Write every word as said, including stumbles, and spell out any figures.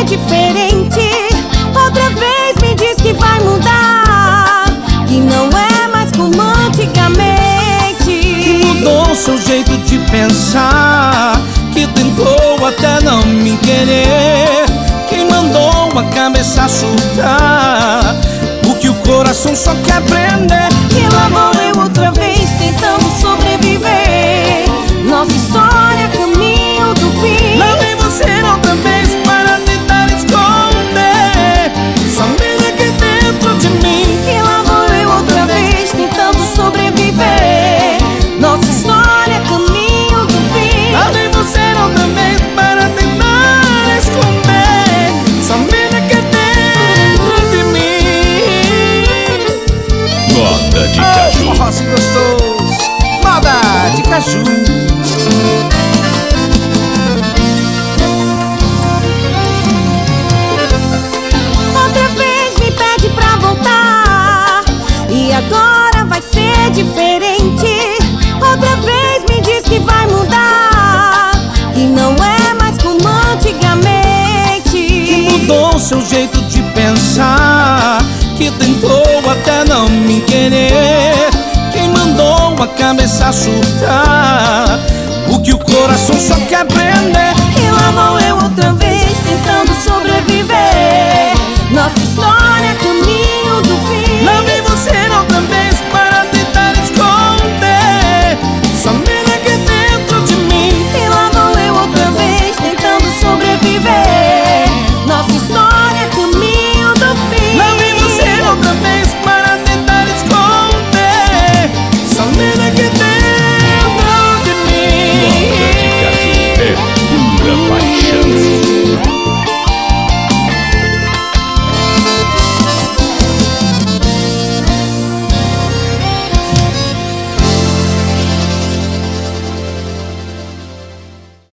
ser diferente. Outra vez me diz que vai mudar, que não é mais como antigamente. Que mudou seu jeito de pensar, que tentou até não me querer, que mandou a cabeça surtar, o que o coração só quer aprender. E lá vou eu outra vez tentando sobreviver, nossa história caminho do fim. Lá vem você outra vez para tentar esconder somente aqui dentro de mim. E lá vou eu outra vez tentando sobreviver, nossa história caminho do fim. Lá vem você outra vez para tentar esconder somente aqui dentro de mim. Moda de Caju. Oh, forró gostoso, moda de Caju. Outra vez me pede pra voltar, e agora vai ser diferente. Outra vez me diz que vai mudar, que não é mais como antigamente. Que mudou seu jeito de pensar, que tentou até não me querer, quem mandou a cabeça surtar, o que o coração só quer aprender.